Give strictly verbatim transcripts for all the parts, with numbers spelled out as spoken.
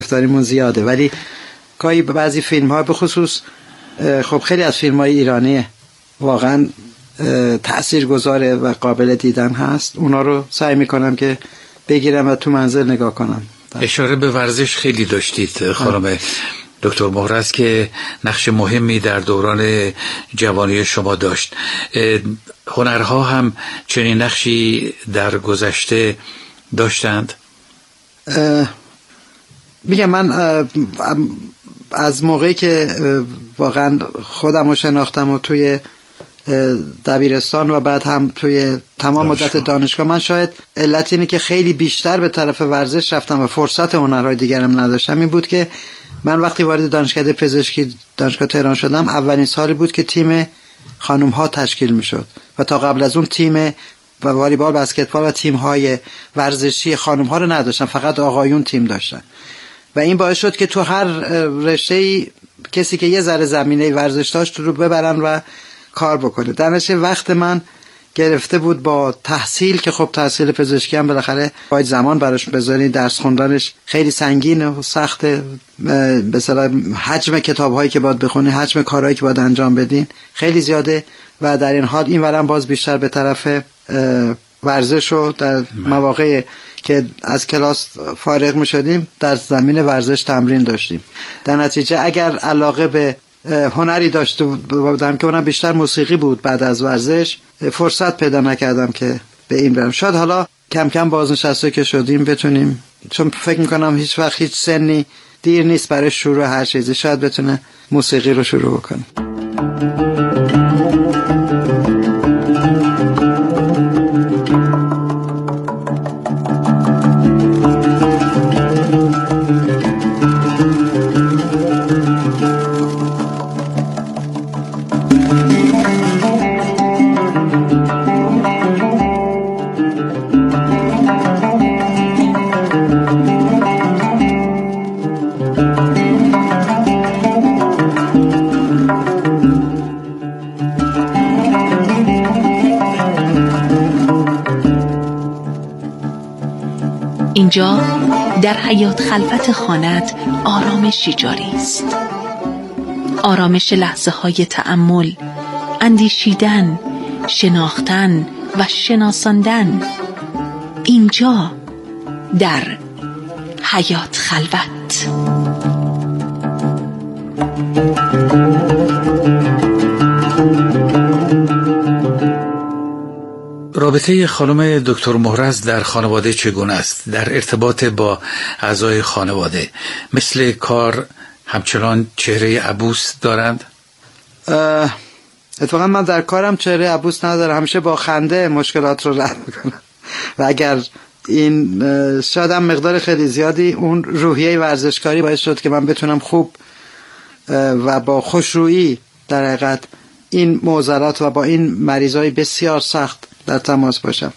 گرفتاریمون زیاده، ولی گاهی بعضی فیلم ها به خصوص خب خیلی از فیلم های ایرانی واقعا تأثیر گذاره و قابل دیدن هست، اونا رو سعی میکنم که بگیرم و تو منزل نگاه کنم. اشاره به ورزش خیلی داشتید خانم دکتر مهرز که نقش مهمی در دوران جوانی شما داشت. هنرها هم چنین نقشی در گذشته داشتند؟ میگم من از موقعی که واقعا خودم رو شناختم و توی دبیرستان و بعد هم توی تمام مدت دانشگاه، من شاید علت اینه که خیلی بیشتر به طرف ورزش رفتم و فرصت هنرهای دیگرم نداشتم این بود که من وقتی وارد دانشکده پزشکی دانشگاه تهران شدم، اولین سالی بود که تیم خانم ها تشکیل می شد و تا قبل از اون تیم والیبال، بسکتبال و تیم های ورزشی خانم ها رو نداشتن، فقط آقایون تیم داشتن و این باعث شد که تو هر رشته‌ای کسی که یه ذره زمینه ورزش داشت رو ببرن و کار بکنه. در نتیجه وقت من گرفته بود با تحصیل که خب تحصیل پزشکی هم بالاخره باید زمان براش بذارین، درس خوندنش خیلی سنگینه و سخته، به اصطلاح حجم کتاب‌هایی که باید بخونی، حجم کارهایی که باید انجام بدین خیلی زیاده و در این حال این ورم باز بیشتر به طرف ورزش و در مواقع که از کلاس فارغ می شدیم در زمین ورزش تمرین داشتیم. در نتیجه اگر علاقه به هنری داشته بودم که اونم بیشتر موسیقی بود، بعد از ورزش فرصت پیدا نکردم که به این برم. شاید حالا کم کم بازنشسته که شدیم بتونیم، چون فکر میکنم هیچ وقت هیچ سنی دیر نیست برای شروع هر چیزی، شاید بتونه موسیقی رو شروع بکنه. اینجا در حیات خلوت خانت آرامشی جاری است، آرامش لحظه های تأمل، اندیشیدن، شناختن و شناساندن. اینجا در حیات خلوت. رابطه خانم دکتر مهرز در خانواده چگونه است؟ در ارتباط با اعضای خانواده مثل کار همچنان چهره عبوس دارند؟ اتفاقا من در کارم چهره عبوس ندارم، همیشه با خنده مشکلات رو رد میکنم و اگر این شاید هم مقدار خیلی زیادی اون روحیه ورزشکاری باعث شد که من بتونم خوب و با خوشرویی در حقیقت این معضلات و با این مریضای بسیار سخت در تماس باشم.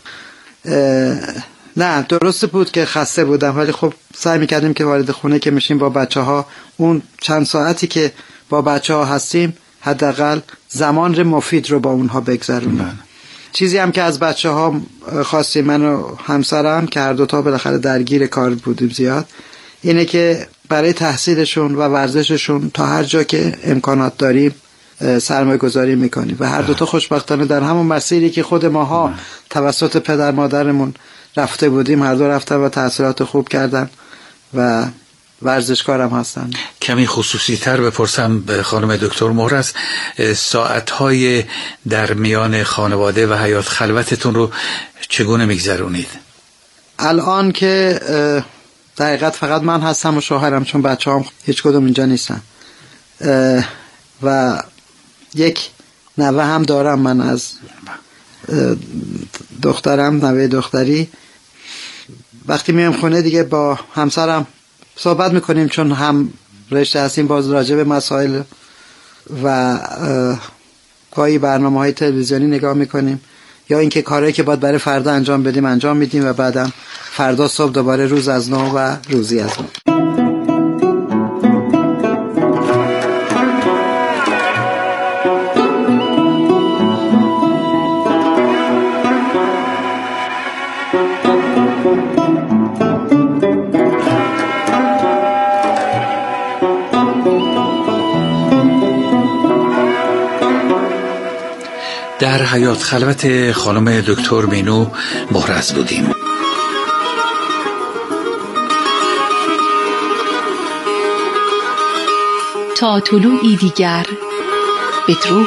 نه درست بود که خسته بودم، ولی خب سعی میکردیم که وارد خونه که میشیم با بچه ها، اون چند ساعتی که با بچه ها هستیم حداقل زمان مفید رو با اونها بگذرونیم. چیزی هم که از بچه ها خواستیم، من و همسرم که هر دوتا بالاخره درگیر کار بودیم زیاد، اینه که برای تحصیلشون و ورزششون تا هر جا که امکانات داریم سرمایه گذاری میکنیم و هر دوتا خوشبختانه در همون مسیری که خود ماها توسط پدر مادرمون رفته بودیم هر دو رفتن و تحصیلات خوب کردن و ورزشکارم هستن. کمی خصوصی تر بپرسم به خانم دکتر مهرز، ساعتهای در میان خانواده و حیات خلوتتون رو چگونه میگذرونید؟ الان که در حقیقت فقط من هستم و شوهرم، چون بچه هم هیچ کدوم اینجا نیستن و یک نوه هم دارم من از دخترم، نوه دختری. وقتی میام خونه دیگه با همسرم صحبت میکنیم، چون هم رشته هستیم، باز راجع به مسائل و گاهی برنامه های تلویزیونی نگاه میکنیم یا اینکه کارهایی که باید برای فردا انجام بدیم انجام میدیم و بعدم فردا صبح دوباره روز از نو و روزی از نو. در حیات خلوت خانم دکتر مینو مهرز بودیم. تا طلوعی دیگر بدرود.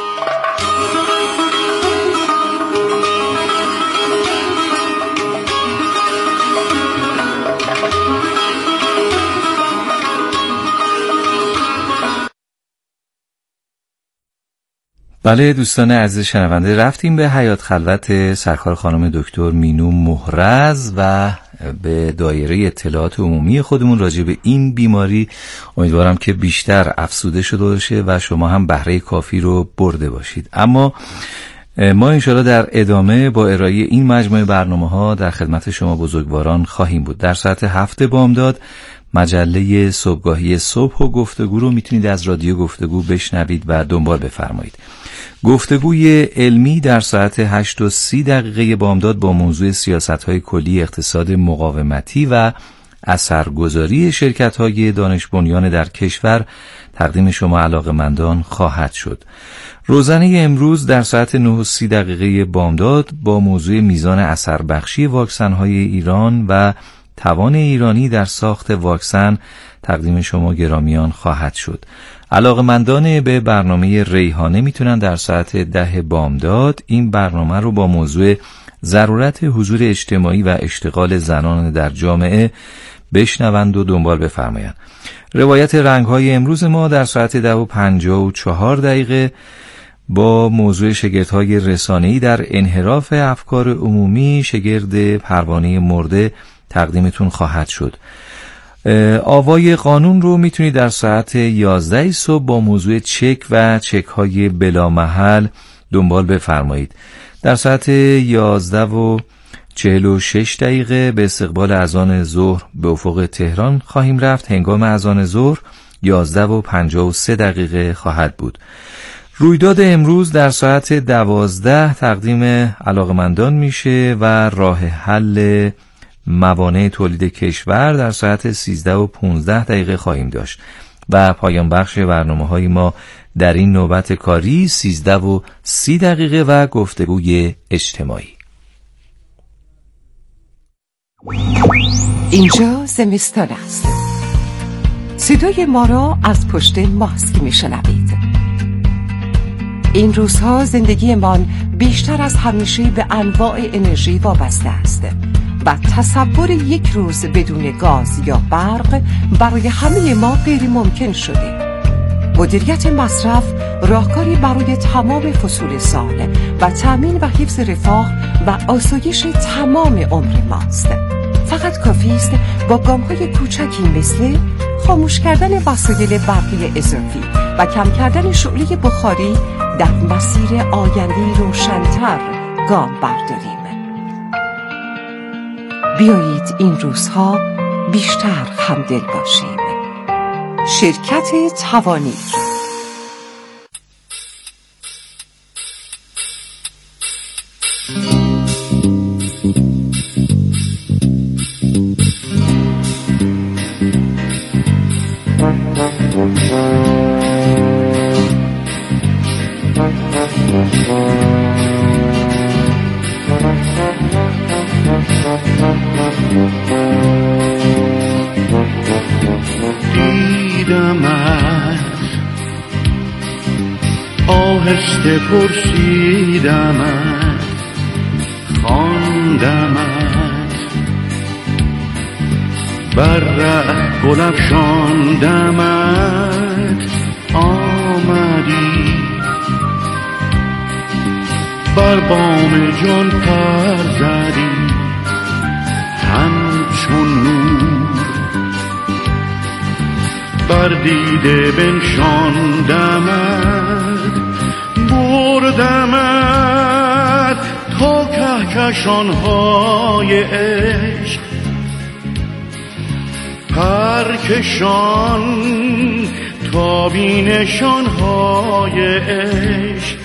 بله دوستان عزیز شنونده، رفتیم به حیات خلوت سرکار خانم دکتر مینو مهرز و به دایره اطلاعات عمومی خودمون راجع به این بیماری. امیدوارم که بیشتر افزوده شده باشه و شما هم بهره کافی رو برده باشید. اما ما انشاءالله در ادامه با ارائه این مجموعه برنامه ها در خدمت شما بزرگواران خواهیم بود. در ساعت هفت بامداد مجله صبحگاهی صبح و گفتگو رو میتونید از رادیو گفتگو بشنوید و دنبال بفرمایید. گفتگوی علمی در ساعت هشت و سی دقیقه بامداد با موضوع سیاست‌های کلی اقتصاد مقاومتی و اثرگذاری شرکت‌های دانش بنیان در کشور تقدیم شما علاقه‌مندان خواهد شد. روزنه امروز در ساعت نه و سی دقیقه بامداد با موضوع میزان اثربخشی واکسن‌های ایران و توان ایرانی در ساخت واکسن تقدیم شما گرامیان خواهد شد. علاقه‌مندان به برنامه ریحانه میتونن در ساعت ده بامداد این برنامه رو با موضوع ضرورت حضور اجتماعی و اشتغال زنان در جامعه بشنوند و دنبال بفرمایند. روایت رنگ‌های امروز ما در ساعت ده و پنجاه و چهار دقیقه با موضوع شگردهای رسانه‌ای در انحراف افکار عمومی شگرد پروانه مرده تقدیمتون خواهد شد. آوای قانون رو میتونید در ساعت یازده صبح با موضوع چک و چک های بلا محل دنبال بفرمایید. در ساعت یازده و چهل و شش دقیقه به استقبال اذان ظهر به افق تهران خواهیم رفت. هنگام اذان ظهر یازده و پنجاه و سه دقیقه خواهد بود. رویداد امروز در ساعت دوازده تقدیم علاقمندان میشه و راه حل موانع تولید کشور در ساعت سیزده و پانزده دقیقه خواهیم داشت و پایان بخش برنامه های ما در این نوبت کاری سیزده و سی دقیقه و گفتگوی اجتماعی. اینجا زمستان است. صدای ما را از پشت ماسک میشنوید. این روزها زندگیمان بیشتر از همیشه به انواع انرژی وابسته است و تصور یک روز بدون گاز یا برق برای همه ما غیر ممکن شده. مدیریت مصرف راهکاری برای تمام فصول سال و تأمین و حفظ رفاه و آسایش تمام عمر ماست. فقط کافی است با گام‌های کوچکی مثل خاموش کردن وسایل برقی اضافی و کم کردن شعله بخاری در مسیر آینده روشن‌تر گام برداریم. بیایید این روزها بیشتر همدل باشیم. شرکت توانیر. دیدمت آهسته پرسیدمت خواندمت بر ره گل افشاندمت آمدی بر بام جان پر زدی همچون نور بر دیده بنشاندمت بردمت تا کهکشان‌های عشق پرکشان تا بینشان‌های عشق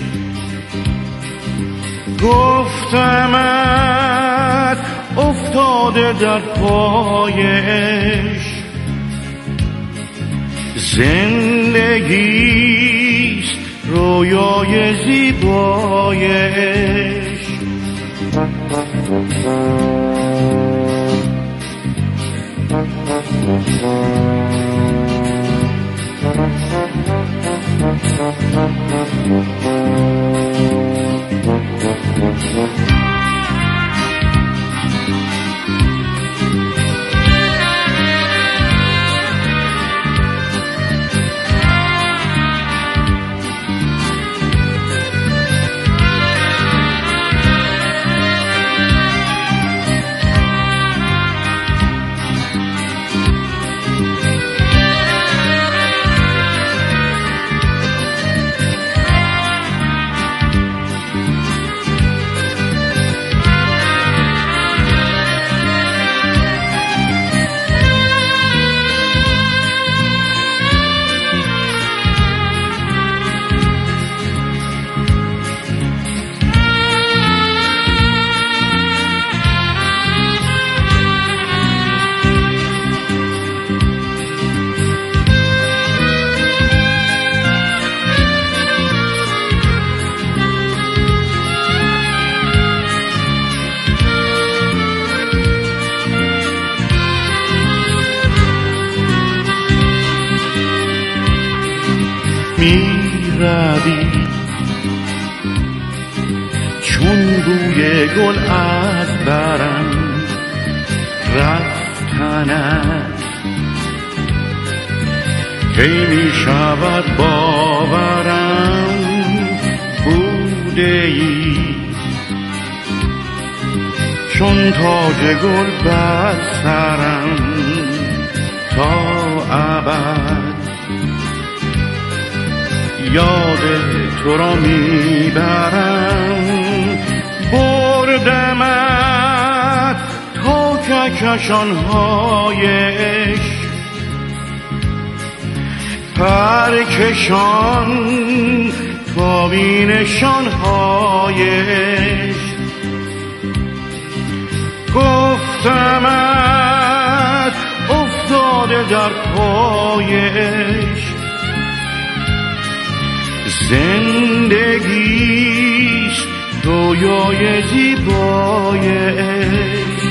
گفتمت افتاده در پای عشق زندگیست رویای زیبای عشق. می روی چون بوی گل از برم رفتنت کی می شود باورم بوده ای چون تاج گل بر سرم تا ابد یاد تو را میبرم بردمت تا کهکشان‌های عشق پرکشان تا بینشان‌های عشق گفتمت افتاده در پای عشق زندگیست رویای زیبای عشق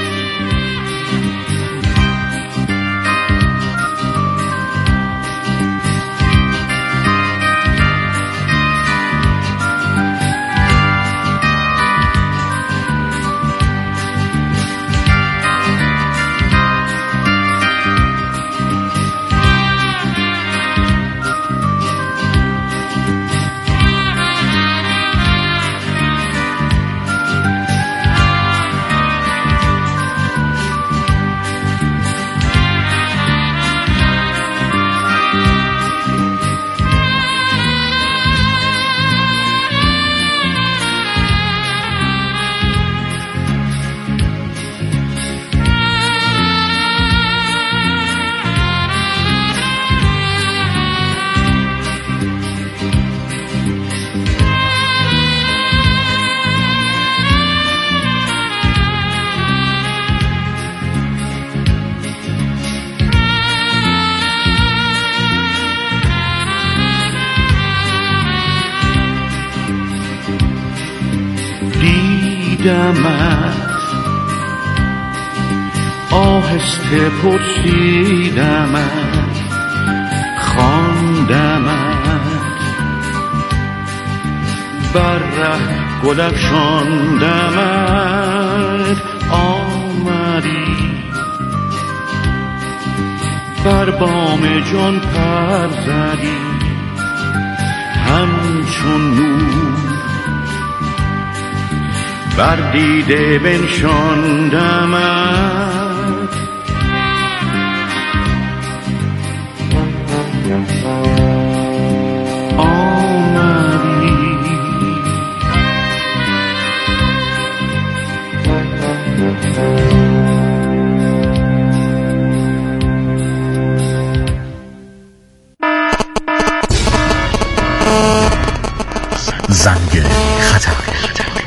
دیدمت آهسته پرسیدمت خواندمت بر ره گل افشاندمت آمدی بر بام جان پر زدی همچون نور بر دیده بنشاندمت آمدی زنگ خطر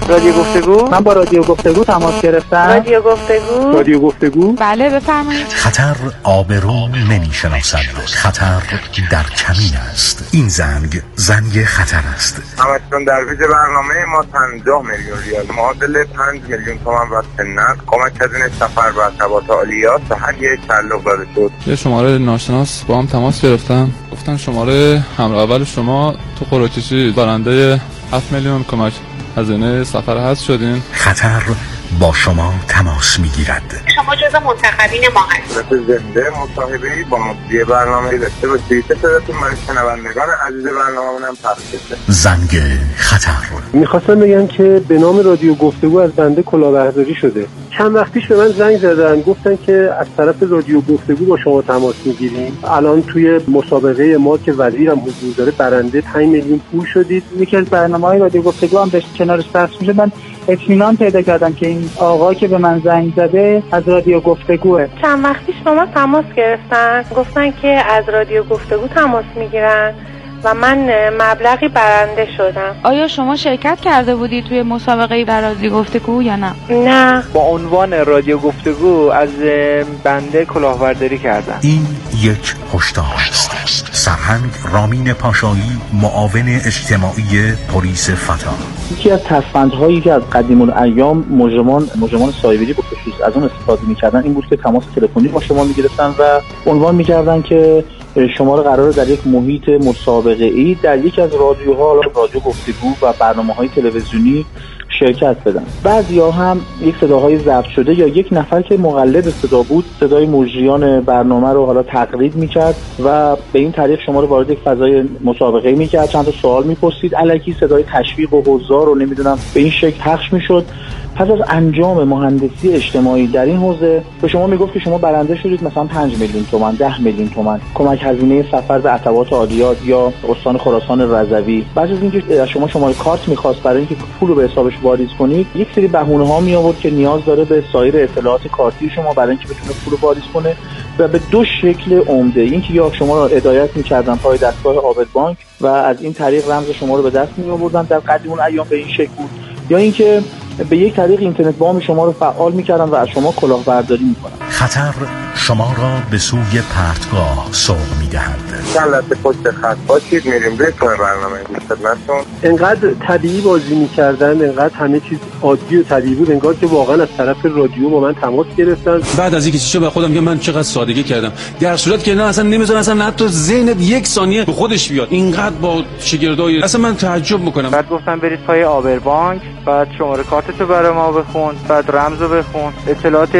رادیو گفتگو. من با رادیو گفتگو تماس گرفتم. رادیو گفتگو. رادیو گفتگو. بله بفرمایید. خطر آبرو نمیشناسد، خطر در کمین است. این زنگ زنگ خطر است. همچنان در ویژه برنامه ما پنجاه میلیون ریال معادل پنج میلیون تومان واسه نقد کمک هزینه سفر و ارتباط عالیات به هر یک تعلق داده شد. یه شماره ناشناس با هم تماس گرفتن، گفتن شماره همراه اول شما تو قرعه‌کشی برنده هفت میلیون کمک هزینه سفر هست شدین. خطر با شما تماس میگیرد. شما جزو منتخبین ما هستید. زنده مصاحبه‌ای با مجری برنامه داشته باشید. صداتون برای شنوندگان عزیز برنامه‌مون هم پخش بشه. زنگ خطر. می‌خواستم بگم که به نام رادیو گفتگو از بنده کلاهبرداری شده. چند وقت پیش به من زنگ زدن، گفتن که از طرف رادیو گفتگو با شما تماس میگیریم. الان توی مسابقه ما که وزیرم حضور داره برنده پنج میلیون پول شدید. یکی از برنامه‌های رادیو گفتگو هم داشت کنارش پخش می‌شد. من اطمینان پیدا کردم که این آقا که به من زنگ زده از رادیو گفتگوه. چند وقت پیش با ما تماس گرفتن، گفتن که از رادیو گفتگو تماس میگیرن و من مبلغی برنده شدم. آیا شما شرکت کرده بودی توی مسابقه در رادیو گفتگو یا نه؟ نه. با عنوان رادیو گفتگو از بنده کلاهبرداری کردن. این یک هشدار است. سرهنگ رامین پاشایی، معاون اجتماعی پلیس فتا. یکی از تصفندهایی که از قدیم الایام مجرمان مجرمان سایبری به خصوص از اون استفاده می‌کردن این بود که تماس تلفنی با شما می‌گرفتن و عنوان می‌کردن که شما رو قراره در یک محیط مسابقه‌ای در یک از رادیوها، رادیو گفتگو و برنامه‌های تلویزیونی شرکت بدن. بعضیا هم یک صداهای ضبط شده یا یک نفر که مقلد صدا بود صدای مجریان برنامه رو حالا تقلید می‌کرد و به این طریق شما رو وارد یک فضای مسابقه‌ای می‌کرد، چند تا سوال می‌پرسید، الکی صدای تشویق و حضار رو نمیدونم به این شکل پخش می‌شد. پس از انجام مهندسی اجتماعی در این حوزه به شما میگفت که شما برنده شدید مثلا پنج میلیون تومان، ده میلیون تومان کمک هزینه سفر به عتبات عالیات یا استان خراسان رضوی. بعد از اینکه از شما شماره کارت می‌خواست برای اینکه پول رو به حسابش واریز کنید، یک سری بهونه‌ها می آورد که نیاز داره به سایر اطلاعات کارتی شما برای اینکه بتونه پول رو واریز کنه و به دو شکل عمده. اینکه یا شما رو هدایت می‌کردن پای دستگاه آبد بانک و از این طریق رمز شما رو به دست می‌آوردن، در قدیم اون ایام به این شکل بود، یا اینکه به یک طریق اینترنت وام شما رو فعال می‌کردن و از شما کلاهبرداری می‌کنن. خطر شما را به سوی پرتگاه سوق می‌دهد. جلسه پشت خط باشید، میریم به برنامه خدمتتون. انقدر طبیعی بازی می‌کردن، انقدر همه چیز عادی و طبیعی بود، انگار که واقعا از طرف رادیو با من تماس گرفتن. بعد از اینکه چیزو به خودم که من چقدر سادگی کردم، در صورت که نه اصلا نمی‌ذارن اصلا حتی ذهنت یک ثانیه به خودش بیاد. اینقدر با شگردای اصلا من تعجب می‌کنم. بعد گفتن برید پای آبر بانک، بعد شماره کارتتو برای ما بخون، بعد رمزو بخون، اطلاعات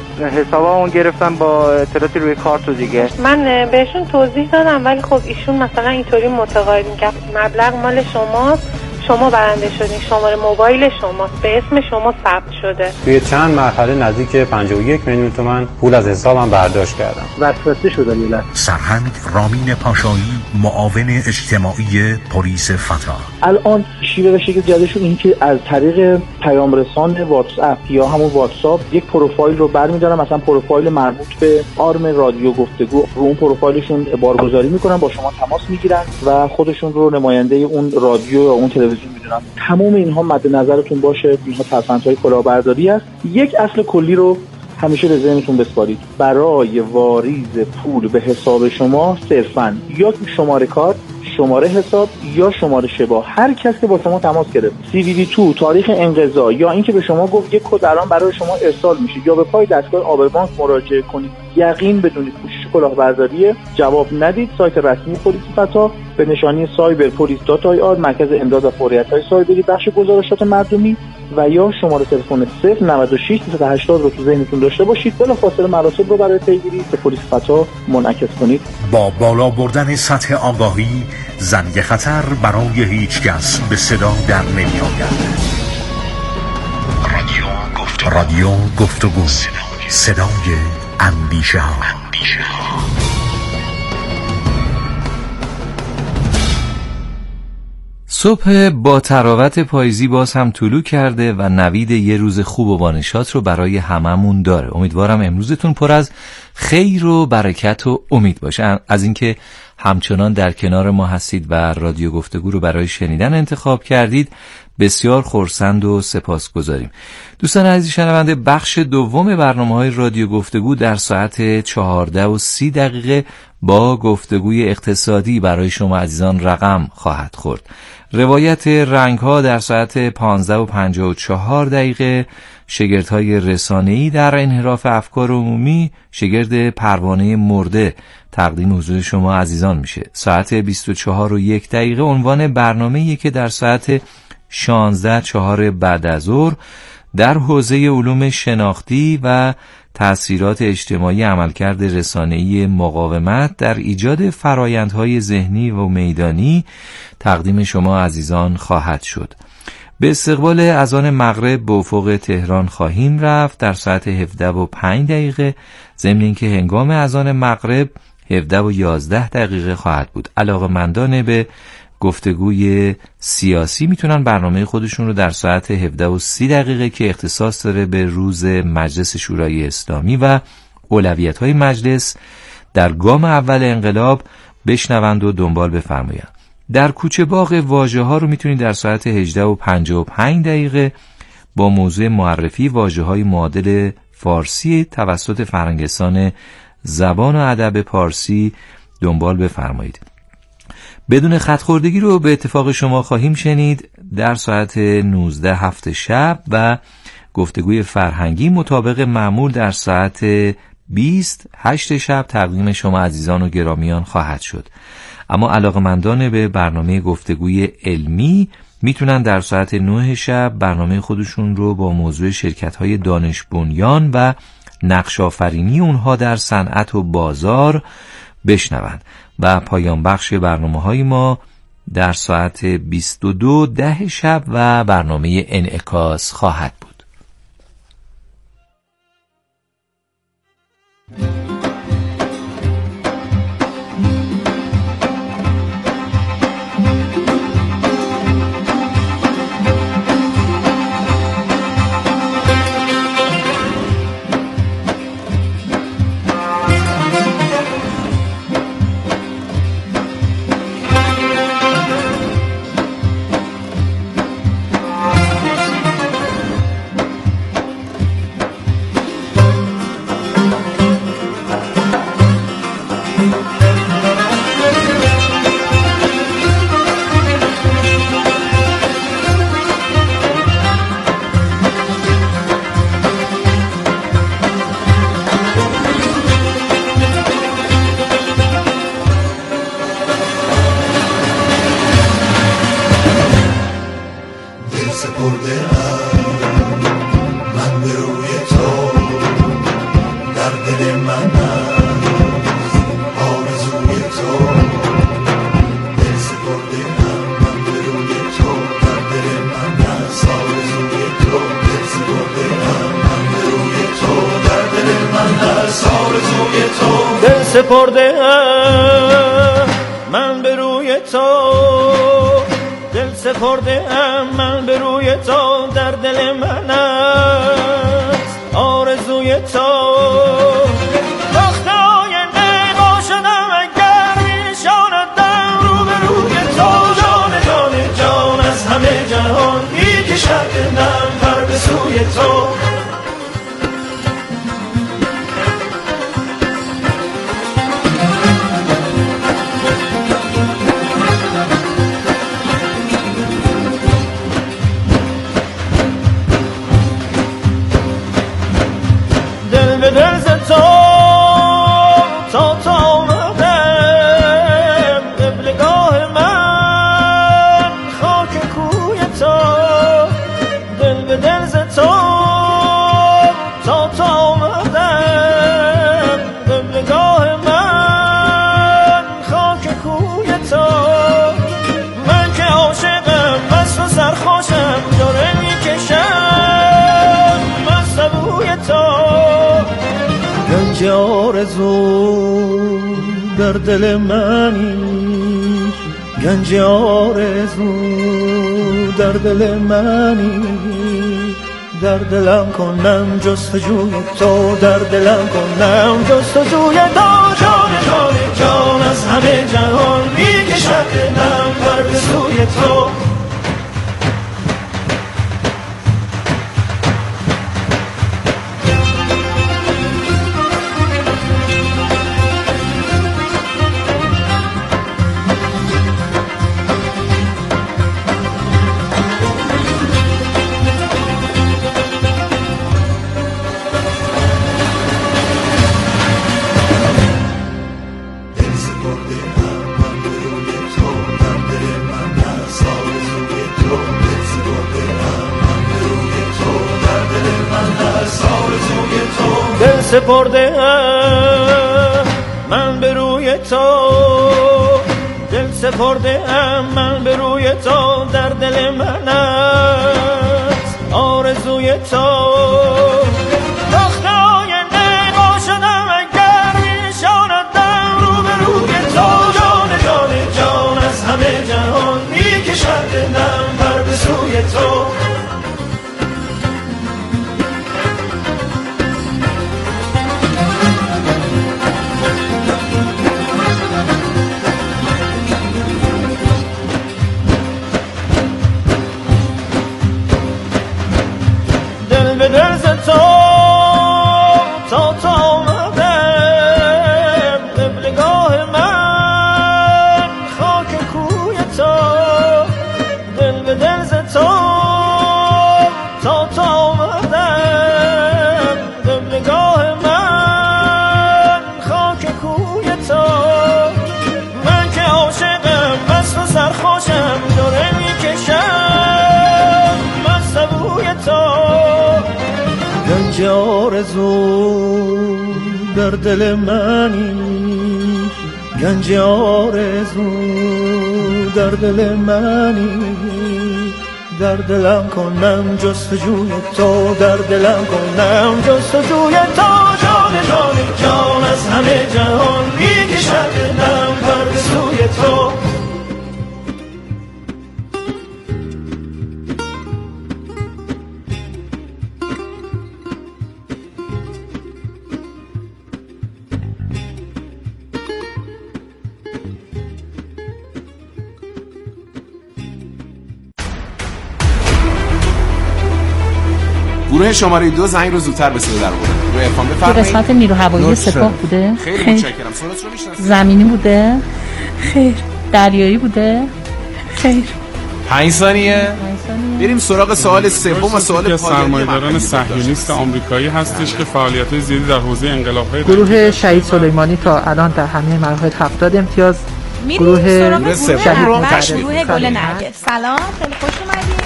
حسابمون گرفتن با اطلاعاتی روی کارت دیگه. من بهشون توضیح دادم ولی خب ایشون مثلا اینطوری متقاعد می‌کرد مبلغ مال شماست، شما برنده شدین، شماره موبایل شماست، به اسم شما ثبت شده. توی چند مرحله نزدیک پنجاه و یک میلیون تومان پول از حسابم برداشت کردم. وسوسه شدن میلاد. سرهنگ رامین پاشایی، معاون اجتماعی پلیس فتا. الان شیوه و شکل جدیدشون این که از طریق پیام رسان واتس اپ یا همون واتساپ یک پروفایل رو برمی‌دارن، مثلا پروفایل مربوط به آرم رادیو گفتگو، رو اون پروفایلشون بارگذاری میکنن، با شما تماس میگیرن و خودشون رو نماینده اون رادیو یا اون تلویزیون میدونن. تمام اینها مد نظرتون باشه، اینها تفاوت‌های کلاهبرداری است. یک اصل کلی رو همیشه به ذهنتون بسپارید. برای واریز پول به حساب شما صرفاً یا شماره کارت، شماره حساب یا شماره شبا، هر کس که با شما تماس گرفت، سی وی وی دو، تاریخ انقضا یا اینکه به شما گفت یک کد الان برای شما ارسال میشه یا به پای دستگاه آبربانک مراجعه کنید، یقین بدونید پوشش کلاهبرداری، جواب ندید. سایت رسمی پلیس فتا به نشانی سایبر پلیس دات آی آر، مرکز امداد و فوریت‌های سایبری، بخش گزارشات مردمی، و یا شماره تلفن صفر نود و شش سیصد و هشتاد رو تو ذهنتون داشته باشید. بلافاصله مراسم رو برای پیگیری به پلیس فتا منعکس کنید. با بالا بردن سطح آگاهی، زنگ خطر برای هیچ کس به صدا در نمی آید. رادیو گفتگو، رادیو گفتگو، صدای اندیشه ها. صبح با تراوت پاییزی باز هم طلوع کرده و نوید یه روز خوب و بانشات رو برای هممون داره. امیدوارم امروزتون پر از خیر و برکت و امید باشه. از اینکه همچنان در کنار ما هستید و رادیو گفتگو رو برای شنیدن انتخاب کردید بسیار خرسند و سپاسگزاریم. دوستان عزیز شنونده، بخش دوم برنامه‌های رادیو گفتگو در ساعت چهارده و سی دقیقه با گفتگوی اقتصادی برای شما عزیزان رقم خواهد خورد. روایت رنگ‌ها در ساعت پانزده و پنجاه و چهار دقیقه، شگردهای رسانه‌ای در انحراف افکار عمومی، شگرد پروانه مرده تقدیم حضور شما عزیزان میشه. ساعت بیست و چهار و یک دقیقه عنوان برنامه‌ای که در ساعت شانزده چهار بعد از ظهر در حوزه علوم شناختی و تأثیرات اجتماعی عملکرد رسانه‌ای مقاومت در ایجاد فرایندهای ذهنی و میدانی تقدیم شما عزیزان خواهد شد. به استقبال اذان مغرب به افق تهران خواهیم رفت در ساعت هفده و پنج دقیقه، ضمن اینکه هنگام اذان مغرب هفده و یازده دقیقه خواهد بود. علاقه‌مندان به گفتگوی سیاسی میتونن برنامه خودشون رو در ساعت هفده و سی دقیقه که اختصاص داره به روز مجلس شورای اسلامی و اولویت‌های مجلس در گام اول انقلاب بشنوند و دنبال بفرمایند. در کوچه باغ واژه‌ها رو میتونید در ساعت هجده و پنجاه و پنج دقیقه با موضوع معرفی واژه‌های معادل فارسی توسط فرهنگستان زبان و ادب پارسی دنبال بفرمایید. بدون خط خوردگی رو به اتفاق شما خواهیم شنید در ساعت نوزده هفت شب و گفتگوی فرهنگی مطابق معمول در ساعت بیست هشت شب تقدیم شما عزیزان و گرامیان خواهد شد. اما علاقمندان به برنامه گفتگوی علمی میتونن در ساعت نه شب برنامه خودشون رو با موضوع شرکت‌های دانش بنیان و نقش آفرینی اونها در صنعت و بازار بشنوند و پایان بخش برنامه‌های ما در ساعت بیست و دو ده شب و برنامه انعکاس خواهد بود. سپرده ام من به روی تو، دل سپرده ام من به روی تو، در دل من است آرزوی تو. وقتای نیما شدم اگر میشاندم رو به روی تو، جان جان جان از همه جهان میکشد دلم پر به سوی تو. گنج آرزو در دل منی، گنج آرزو در دل منی، در دلم کنم جستجوی تو، در دلم کنم جستجوی تو. جان جان جان از همه جهان میکشد دلم پر به سوی تو. دل سپرده ام من به روی تو، دل سپرده ام من به روی تو، در دل من است آرزوی تو. دخترای نگاه شدم اگر میشاندم رو به روی تو، جان جان جان از همه جهان میکشد دلم پر به سوی تو. به دل ز تو تا تا آمدم، قبلگاه من خاک کوی تو. دل به دل ز تو تا تا آمدم، قبلگاه من خاک کوی تو. من که عاشقم مست و سرخوشم، داره میکشم مست بوی تو. گنج آرزو در دل منی، گنج آرزو در دل منی. در دلم کنم جستجوی تو، در دلم کنم جستجوی تو. جان جان جان از همه جهان میکشد دلم پر به سوی تو. گروه شماره دو زنگ رو زودتر به صدا در آوردن. روی افام بفرمایید. تو قسمت نیروهوایی سپاه بوده؟ خیلی متشکرم. سوالات رو میشناسید؟ زمینی بوده؟ خیر. دریایی بوده؟ خیر. پنج ثانیه. بریم سراغ سوال سوم و سوال پایانی. سرمایه‌داران صهیونیست آمریکایی هستش که فعالیت‌های زیادی در حوزه انقلاب‌های گروه شهید سلیمانی تا الان در همه مراحل هفتاد امتیاز. گروه گروه سوم رو تشریح. گروه گل نرگس. سلام، خیلی خوش اومدید.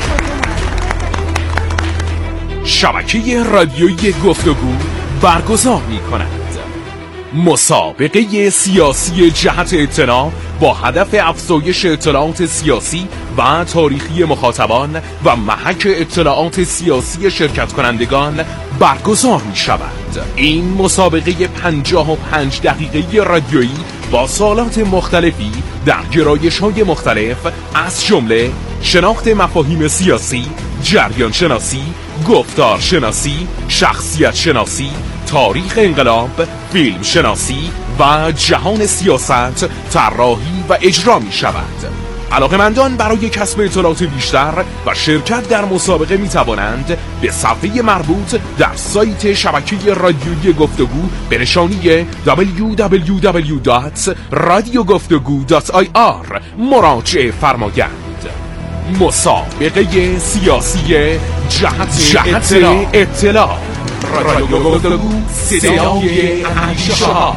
شبکه رادیویی گفتگو برگزار می‌کند مسابقه سیاسی جهت اطلاع با هدف افزایش اطلاعات سیاسی و تاریخی مخاطبان و محک اطلاعات سیاسی شرکت کنندگان برگزار می شود. این مسابقه پنجاه و پنج دقیقه رادیویی با سوالات مختلفی در گرایش‌های مختلف از جمله شناخت مفاهیم سیاسی، جریان شناسی، گفتار شناسی، شخصیت شناسی، تاریخ انقلاب، فیلم شناسی و جهان سیاست طراحی و اجرا می شود. علاقه‌مندان برای کسب اطلاعات بیشتر و شرکت در مسابقه می توانند به صفحه مربوط در سایت شبکه رادیویی گفتگو به نشانی دبلیو دبلیو دبلیو دات رادیو گفتگو دات آی آر مراجعه فرمایند. مسابقه سیاسی جهت, جهت اطلاع, اطلاع. رادیو گفتگو صدای همیشه ها.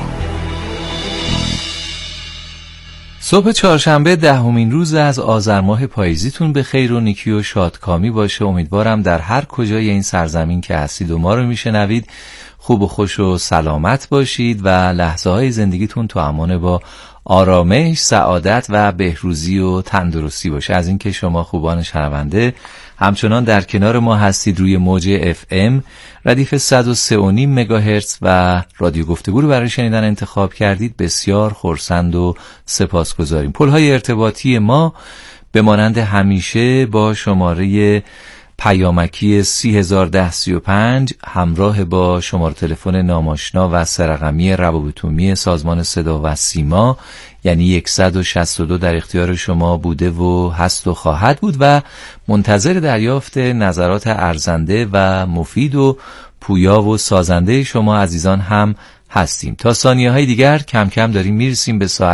صبح چهارشنبه دهمین روز از آذر ماه پاییزیتون به خیر و نیکی و شادکامی باشه. امیدوارم در هر کجای این سرزمین که هستید و ما رو میشنوید خوب و خوش و سلامت باشید و لحظه های زندگیتون تو امان با آرامش، سعادت و بهروزی و تندرستی باشه. از اینکه شما خوبان شنونده همچنان در کنار ما هستید روی موج اف ام ردیف صد و سه و نیم مگاهرتز و رادیو گفتگو رو برای شنیدن انتخاب کردید، بسیار خرسند و سپاسگزاریم. پل‌های ارتباطی ما به مانند همیشه با شماره پیامکی سی هزار و ده سی و پنج همراه با شماره تلفن ناماشنا و سه رقمی روابط عمومی سازمان صدا و سیما یعنی صد و شصت و دو در اختیار شما بوده و هست و خواهد بود و منتظر دریافت نظرات ارزنده و مفید و پویا و سازنده شما عزیزان هم هستیم. تا ثانیه های دیگر کم کم داریم میرسیم به ساعت